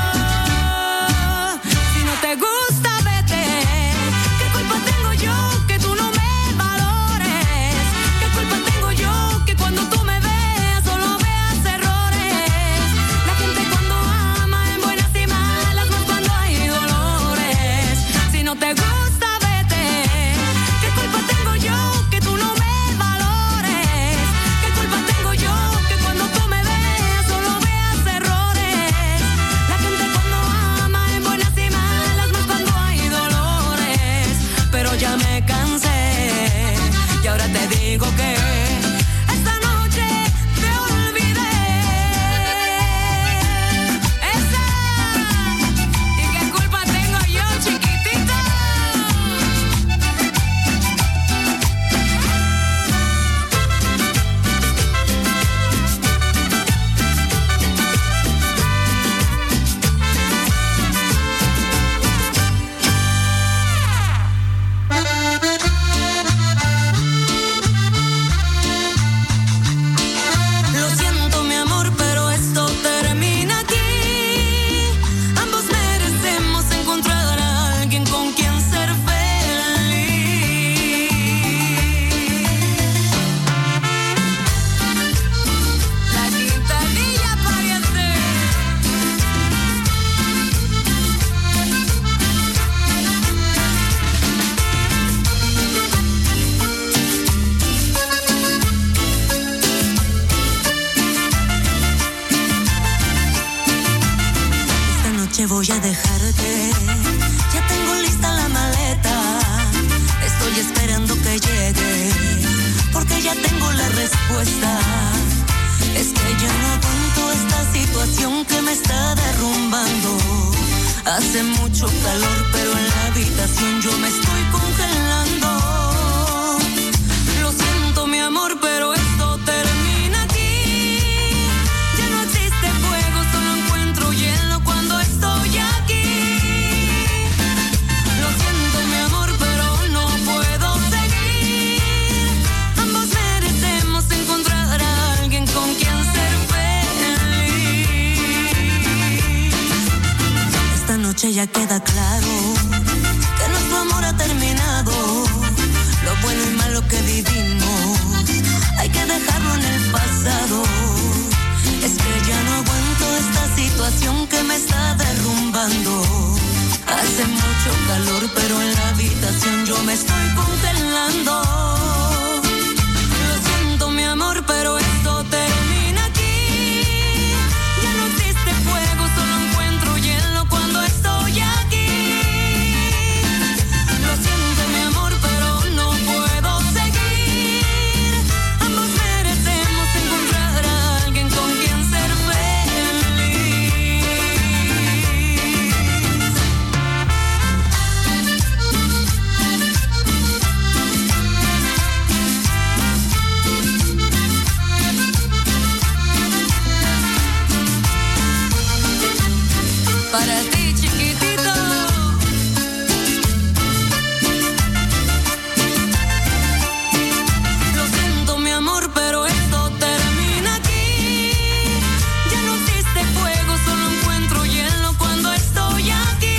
Si no te gusta, vete. ¿Qué culpa tengo yo que tú no me valores? ¿Qué culpa tengo yo que cuando tú me veas solo veas errores? La gente cuando ama en buenas y malas, más cuando hay dolores. Si no te gusta, vete. ¿Qué culpa tengo yo que tú no me valores? ¿Qué culpa tengo yo que cuando tú me veas solo veas errores? La gente cuando ama en buenas y malas, más cuando hay dolores. Pero ya me cansé y ahora te digo que esta noche te olvidé. Esa. ¿Y qué culpa tengo yo, chiquitita? Lo siento, mi amor, pero esto termina aquí. Ambos merecemos encontrar a alguien con quien ser feliz. La quintanilla pariente. Esta noche voy a dejarte. Ya tengo lista la maleta. Estoy esperando que llegue, porque ya tengo la respuesta. Es que ya no aguanto esta situación que me está derrumbando. Hace mucho calor, pero en la habitación yo me estoy congelando. Lo siento, mi amor, pero esto termina aquí. Ya no existe fuego, solo encuentro hielo cuando estoy aquí. Lo siento, mi amor, pero no puedo seguir. Ambos merecemos encontrar a alguien con quien ser feliz. Esta noche ya queda claro que nuestro amor ha terminado. Lo bueno y malo que vivimos hay que dejarlo en el pasado. Es que ya no aguanto esta situación que me está derrumbando. Hace mucho calor, pero en la habitación yo me estoy congelando. Lo siento, mi amor, pero esto termina aquí. Ya no existe fuego, solo encuentro hielo cuando estoy aquí. Lo siento, mi amor, pero no puedo seguir. Ambos merecemos encontrar a alguien con quien ser feliz. Para ti, chiquitito. Lo siento, mi amor, pero esto termina aquí. Ya no existe fuego, solo encuentro hielo cuando estoy aquí.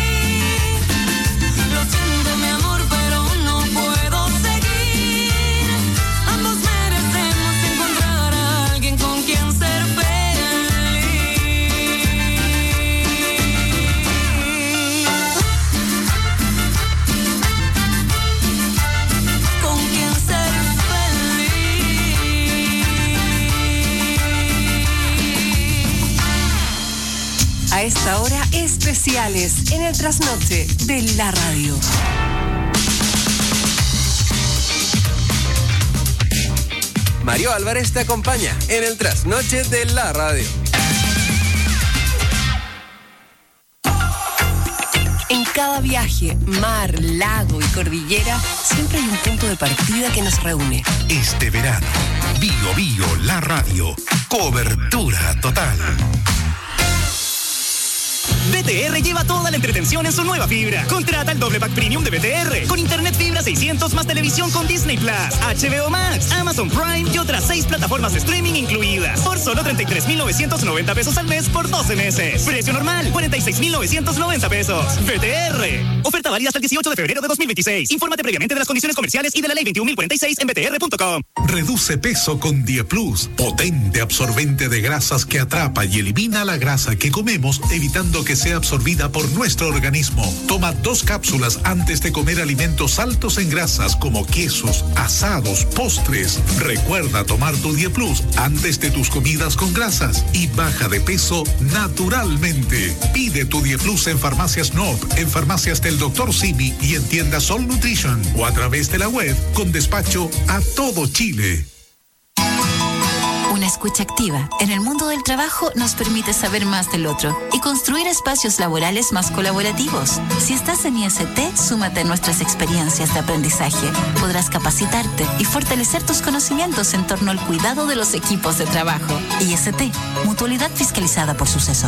Lo siento, mi amor, pero no puedo seguir. Ambos merecemos encontrar a alguien con quien ser feliz. especiales en el trasnoche de la radio. Mario Álvarez te acompaña en el trasnoche de la radio. En cada viaje, mar, lago y cordillera, siempre hay un punto de partida que nos reúne. Este verano, Bio Bio, la radio. Cobertura total. BTR lleva toda la entretención en su nueva fibra. Contrata el doble pack premium de BTR con internet fibra 600 más televisión con Disney Plus, HBO Max, Amazon Prime y otras 6 plataformas de streaming incluidas por solo 33,990 pesos al mes por 12 meses. Precio normal 46,990 pesos. BTR. Oferta válida hasta el 18 de febrero de 2026. Infórmate previamente de las condiciones comerciales y de la ley 21.046 en btr.com. Reduce peso con DiePlus, potente absorbente de grasas que atrapa y elimina la grasa que comemos, evitando que sea absorbida por nuestro organismo. Toma 2 cápsulas antes de comer alimentos altos en grasas como quesos, asados, postres. Recuerda tomar tu DiePlus antes de tus comidas con grasas y baja de peso naturalmente. Pide tu DiePlus en Farmacias Noop, en farmacias del Dr. Simi y en tiendas Sol Nutrition o a través de la web con despacho a todo Chile. Una escucha activa en el mundo del trabajo nos permite saber más del otro y construir espacios laborales más colaborativos. Si estás en IST, súmate a nuestras experiencias de aprendizaje. Podrás capacitarte y fortalecer tus conocimientos en torno al cuidado de los equipos de trabajo. IST, Mutualidad Fiscalizada por Suceso.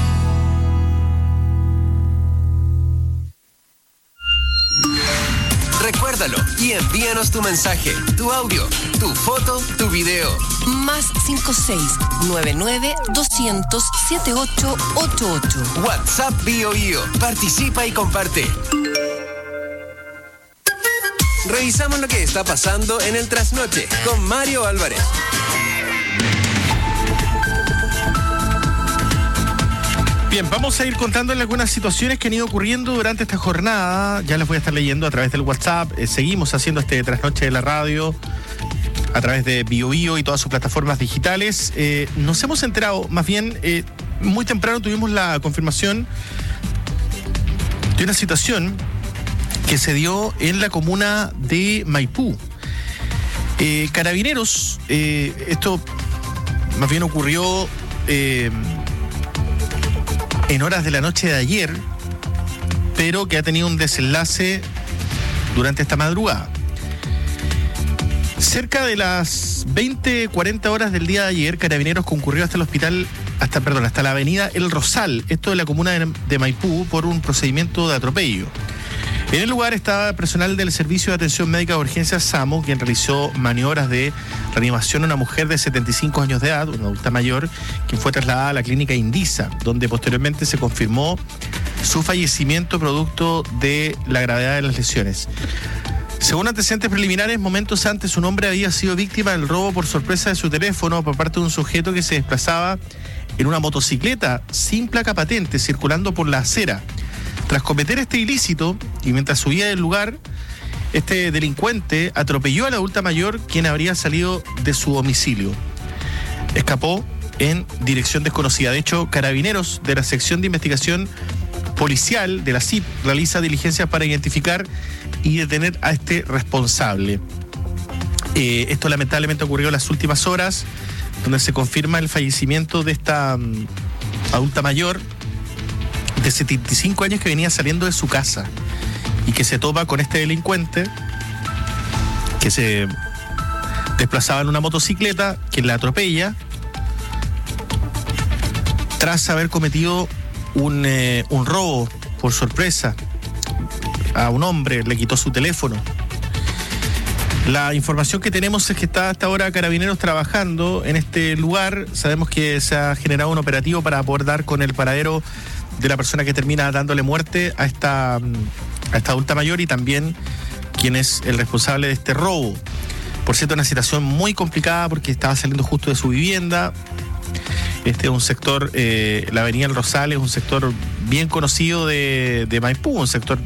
Recuérdalo y envíanos tu mensaje, tu audio, tu foto, tu video. Más 56-99-200-7888. WhatsApp Bio Bio. Participa y comparte. Revisamos lo que está pasando en el trasnoche con Mario Álvarez. Bien, vamos a ir contándole algunas situaciones que han ido ocurriendo durante esta jornada. Ya les voy a estar leyendo a través del WhatsApp. Seguimos haciendo este trasnoche de la radio a través de Bio Bio y todas sus plataformas digitales. Nos hemos enterado, más bien, muy temprano tuvimos la confirmación de una situación que se dio en la comuna de Maipú. Carabineros, esto más bien ocurrió en horas de la noche de ayer, pero que ha tenido un desenlace durante esta madrugada. Cerca de las 20:40 horas del día de ayer, Carabineros concurrió hasta el hospital, hasta la avenida El Rosal, esto de la comuna de Maipú, por un procedimiento de atropello. En el lugar estaba personal del Servicio de Atención Médica de Urgencias SAMU, quien realizó maniobras de reanimación a una mujer de 75 años de edad, una adulta mayor, quien fue trasladada a la clínica Indisa, donde posteriormente se confirmó su fallecimiento producto de la gravedad de las lesiones. Según antecedentes preliminares, momentos antes un hombre había sido víctima del robo por sorpresa de su teléfono por parte de un sujeto que se desplazaba en una motocicleta sin placa patente circulando por la acera. Tras cometer este ilícito y mientras subía del lugar, este delincuente atropelló a la adulta mayor, quien habría salido de su domicilio. Escapó en dirección desconocida. De hecho, Carabineros de la sección de investigación policial de la CIP realiza diligencias para identificar y detener a este responsable. Esto lamentablemente ocurrió en las últimas horas, donde se confirma el fallecimiento de esta adulta mayor de 75 años que venía saliendo de su casa y que se topa con este delincuente que se desplazaba en una motocicleta, que la atropella tras haber cometido un robo por sorpresa a un hombre, le quitó su teléfono. La información que tenemos es que está hasta ahora Carabineros trabajando en este lugar. Sabemos que se ha generado un operativo para poder dar con el paradero de la persona que termina dándole muerte a esta adulta mayor y también quien es el responsable de este robo. Por cierto, una situación muy complicada porque estaba saliendo justo de su vivienda. Este es un sector, la avenida El Rosal es un sector bien conocido de Maipú, un sector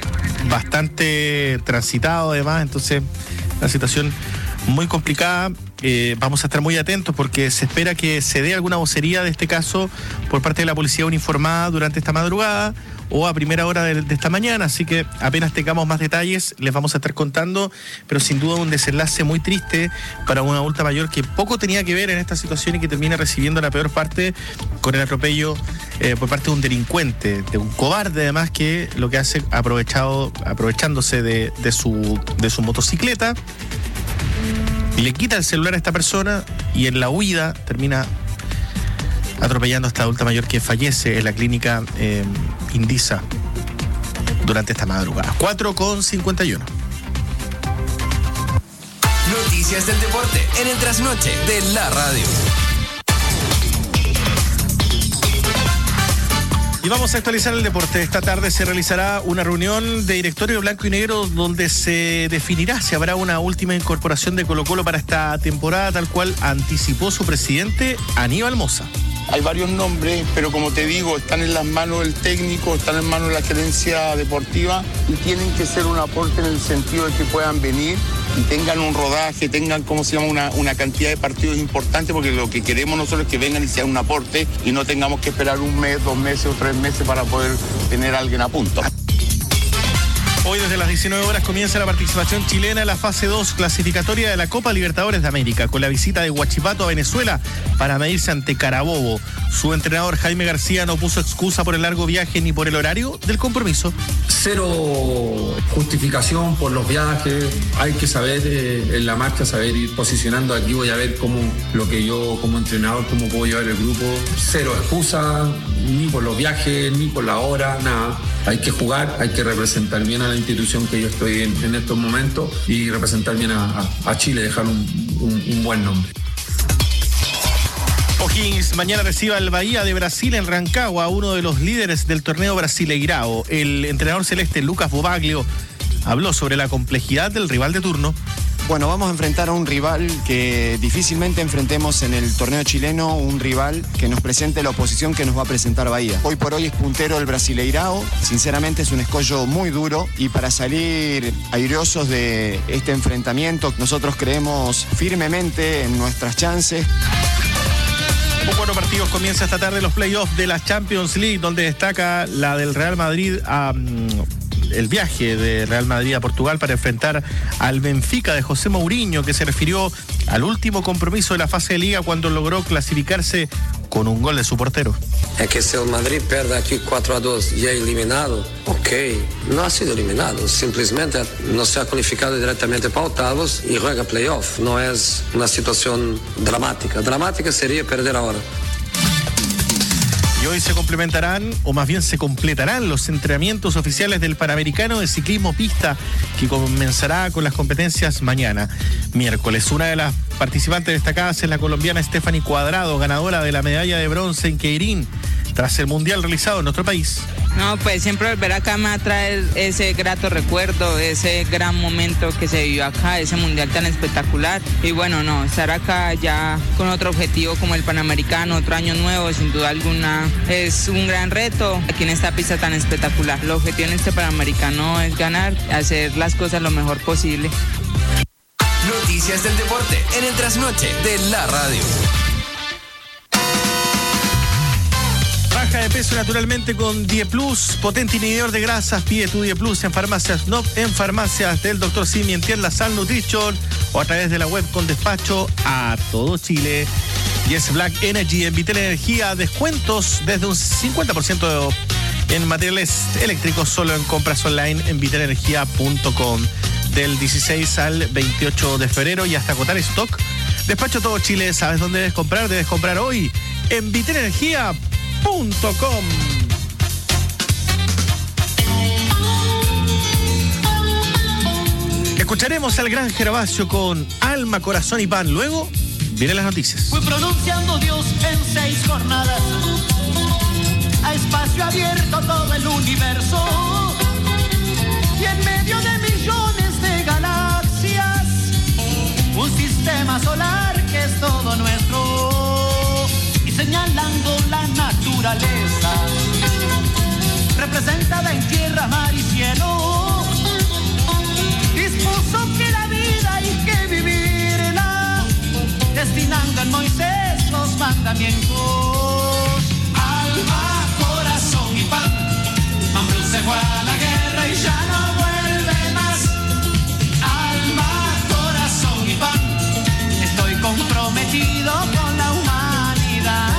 bastante transitado además, entonces una situación muy complicada. vamos a estar muy atentos porque se espera que se dé alguna vocería de este caso por parte de la policía uniformada durante esta madrugada o a primera hora de esta mañana, así que apenas tengamos más detalles les vamos a estar contando, pero sin duda un desenlace muy triste para una adulta mayor que poco tenía que ver en esta situación y que termina recibiendo la peor parte con el atropello por parte de un delincuente, de un cobarde además, que lo que hace aprovechándose de su motocicleta, y le quita el celular a esta persona y en la huida termina atropellando a esta adulta mayor que fallece en la clínica Indisa durante esta madrugada. 4:51. Noticias del deporte en el trasnoche de la radio. Y vamos a actualizar el deporte. Esta tarde se realizará una reunión de directorio blanco y negro donde se definirá si habrá una última incorporación de Colo-Colo para esta temporada, tal cual anticipó su presidente Aníbal Mosa. Hay varios nombres, pero como te digo, están en las manos del técnico, están en manos de la gerencia deportiva y tienen que ser un aporte en el sentido de que puedan venir y tengan un rodaje, tengan, una cantidad de partidos importantes, porque lo que queremos nosotros es que vengan y sean un aporte y no tengamos que esperar un mes, 2 meses o 3 meses para poder tener a alguien a punto. Hoy desde las 19 horas comienza la participación chilena en la fase 2 clasificatoria de la Copa Libertadores de América, con la visita de Huachipato a Venezuela para medirse ante Carabobo. Su entrenador Jaime García no puso excusa por el largo viaje ni por el horario del compromiso. Cero justificación por los viajes, hay que saber en la marcha, saber ir posicionando. Aquí voy a ver cómo lo que yo como entrenador, cómo puedo llevar el grupo. Cero excusa, ni por los viajes, ni por la hora, nada. Hay que jugar, hay que representar bien a la institución que yo estoy en estos momentos y representar bien a Chile, dejar un buen nombre. O'Higgins mañana recibe al Bahía de Brasil en Rancagua, uno de los líderes del torneo Brasileirao. El entrenador celeste Lucas Bobaglio habló sobre la complejidad del rival de turno. Bueno, vamos a enfrentar a un rival que difícilmente enfrentemos en el torneo chileno, un rival que nos presente la oposición que nos va a presentar Bahía. Hoy por hoy es puntero el Brasileirao, sinceramente es un escollo muy duro y para salir airosos de este enfrentamiento nosotros creemos firmemente en nuestras chances. Con 4 partidos comienza esta tarde los playoffs de la Champions League, donde destaca la del Real Madrid el viaje de Real Madrid a Portugal para enfrentar al Benfica de José Mourinho, que se refirió al último compromiso de la fase de liga cuando logró clasificarse con un gol de su portero. Es que si el Madrid pierde aquí 4-2 y ha eliminado, no ha sido eliminado, simplemente no se ha cualificado directamente para octavos y juega playoff. No es una situación dramática. Dramática sería perder ahora. Y hoy se complementarán, o más bien se completarán, los entrenamientos oficiales del Panamericano de Ciclismo Pista, que comenzará con las competencias mañana, miércoles. Una de las participantes destacadas es la colombiana Stephanie Cuadrado, ganadora de la medalla de bronce en Keirín, tras el mundial realizado en nuestro país. No, pues siempre volver acá me va a traer ese grato recuerdo, ese gran momento que se vivió acá, ese mundial tan espectacular. Y bueno, estar acá ya con otro objetivo como el Panamericano, otro año nuevo, sin duda alguna, es un gran reto aquí en esta pista tan espectacular. El objetivo en este Panamericano es ganar, hacer las cosas lo mejor posible. Noticias del deporte en el trasnoche de la radio. Baja de peso naturalmente con Dieplus, potente inhibidor de grasas. Pide tu Dieplus en farmacias en farmacias del Dr. Simi, en tiendas Sal Nutrition o a través de la web con despacho a todo Chile. Y es Black Energy en Vitel Energía, descuentos desde un 50% en materiales eléctricos solo en compras online en vitelenergia.com del 16 al 28 de febrero y hasta agotar stock. Despacho a todo Chile, ¿sabes dónde debes comprar? Debes comprar hoy en vitelenergia.com. Escucharemos al gran Gervasio con Alma, Corazón y Pan. Luego vienen las noticias. Fui pronunciando Dios en 6 jornadas, a espacio abierto todo el universo, y en medio de millones de galaxias, un sistema solar que es todo nuestro, y señalando la naturaleza, representada en tierra, mar y cielo, dispuso que la vida hay que vivirla fue a la guerra y ya no vuelve más. Alma, corazón y pan, estoy comprometido con la humanidad.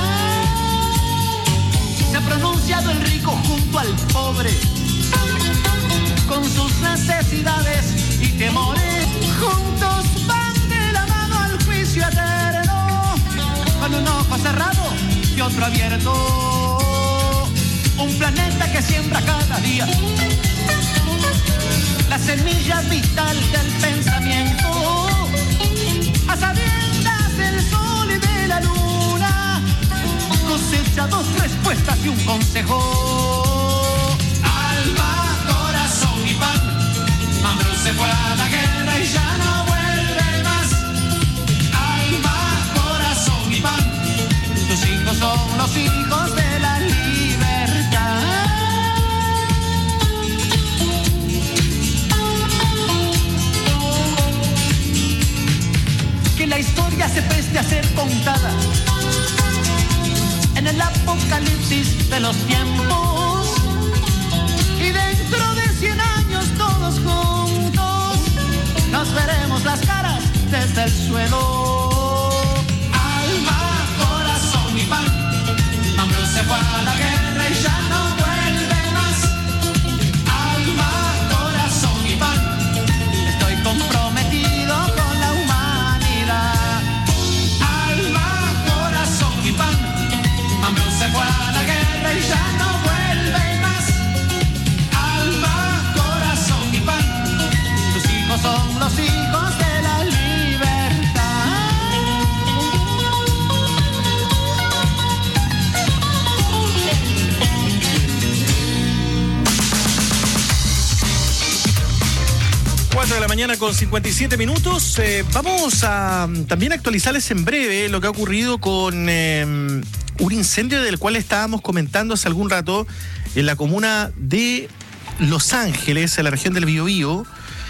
Se ha pronunciado el rico junto al pobre, con sus necesidades y temores. Juntos van de la mano al juicio eterno, con un ojo cerrado y otro abierto. Un planeta que siembra cada día la semilla vital del pensamiento, a sabiendas del sol y de la luna, cosecha 2 respuestas y un consejo. Alma, corazón y pan, Mambrú se fue a la guerra y ya no vuelve más. Alma, corazón y pan, tus hijos son los hijos de la libertad. Que la historia se preste a ser contada en el apocalipsis de los tiempos, y dentro de 100 años todos juntos nos veremos las caras desde el suelo. Alma, corazón y pan, Mambrú se fue a la guerra y ya no vuelve más. Alma, corazón y pan, estoy comprometido con la humanidad. Alma, corazón y pan, Mambrú se fue a la guerra y ya no vuelve más. Alma, corazón y pan, tus hijos son los hijos de la libertad. 4 de la mañana con 57 minutos. Vamos a también actualizarles en breve lo que ha ocurrido con un incendio del cual estábamos comentando hace algún rato en la comuna de Los Ángeles, en la región del Biobío.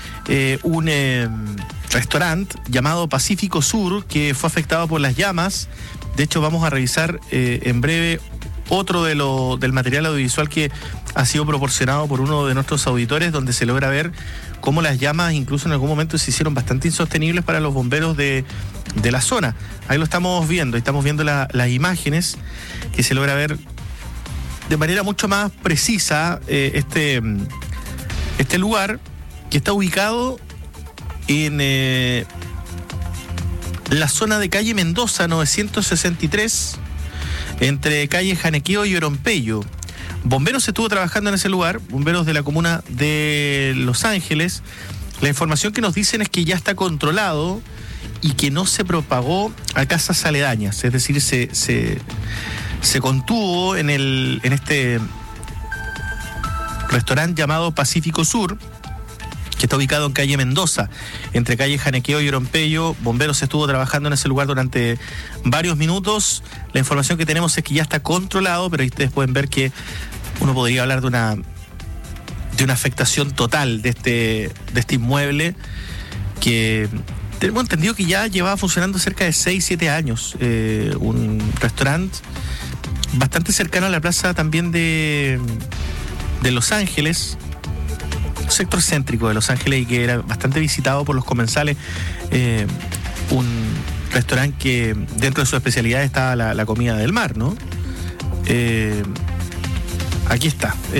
Un restaurante llamado Pacífico Sur que fue afectado por las llamas. De hecho, vamos a revisar en breve otro del material audiovisual que ha sido proporcionado por uno de nuestros auditores, donde se logra ver cómo las llamas incluso en algún momento se hicieron bastante insostenibles para los bomberos de la zona. Ahí lo estamos viendo las imágenes, que se logra ver de manera mucho más precisa este lugar, que está ubicado en la zona de calle Mendoza 963, entre calle Janequeo y Orompeyo. Bomberos estuvo trabajando en ese lugar, bomberos de la comuna de Los Ángeles. La información que nos dicen es que ya está controlado y que no se propagó a casas aledañas, es decir, se contuvo en este restaurante llamado Pacífico Sur, que está ubicado en calle Mendoza, entre calle Janequeo y Orompeyo. Bomberos estuvo trabajando en ese lugar durante varios minutos. La información que tenemos es que ya está controlado, pero ahí ustedes pueden ver que uno podría hablar de una afectación total de este inmueble, que tenemos entendido que ya llevaba funcionando cerca de 6-7 años. Un restaurante bastante cercano a la plaza también de Los Ángeles, sector céntrico de Los Ángeles, y que era bastante visitado por los comensales. Un restaurante que dentro de su especialidad está la comida del mar, ¿no? Aquí está.